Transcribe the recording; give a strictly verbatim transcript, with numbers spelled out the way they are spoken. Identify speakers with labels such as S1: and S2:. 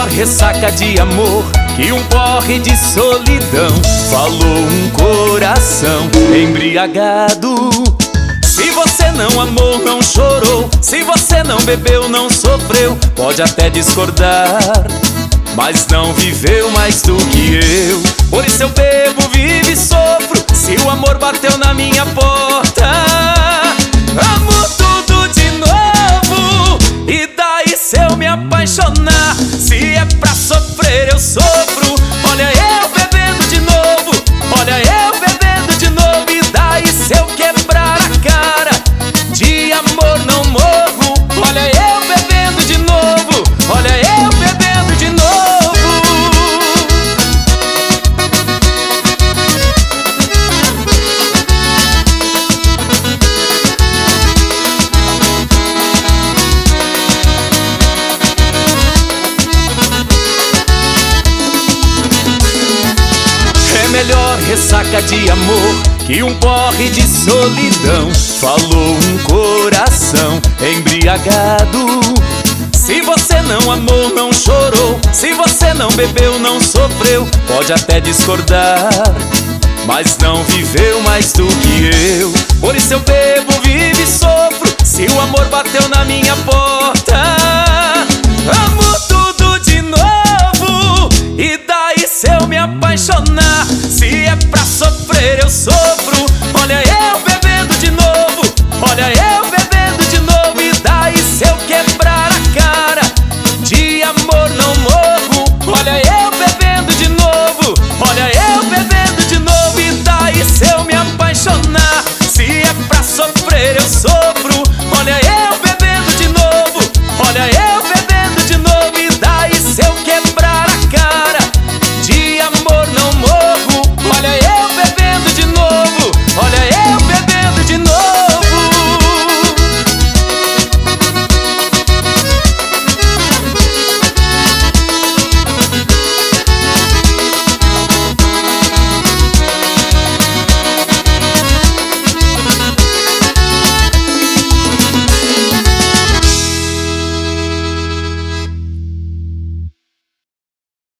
S1: ressaca de amor que um porre de solidão. Falou um coração embriagado. Se você não amou, não chorou. Se você não bebeu, não sofreu. Pode até discordar, mas não viveu mais do que eu. Por isso eu bebo, vivo e sofro. Se o amor bateu na minha porta, amo tudo de novo. E daí se eu me apaixonar? Se é pra sofrer, eu sofro. Olha eu bebendo de novo, olha eu bebendo de novo. E daí se eu quebrar a cara, de amor não morro. Olha eu bebendo de novo, olha eu bebendo de novo. É melhor ressaca de amor que um porre de solidão. Falou um coração embriagado. Se você não amou, não chorou. Se você não bebeu, não sofreu. Pode até discordar, mas não viveu mais do que eu. Por isso eu bebo, vivo e sofro. Se o amor bateu na minha porta, amo tudo de novo. E daí se eu me apaixonar? Se é pra sofrer, eu sofro. Olha eu bebendo de novo, olha eu bebendo de novo. E daí se eu quebrar a cara, de amor não morro. Olha eu bebendo de novo, olha eu bebendo de novo. E daí se eu me apaixonar? Se é pra sofrer, eu sofro.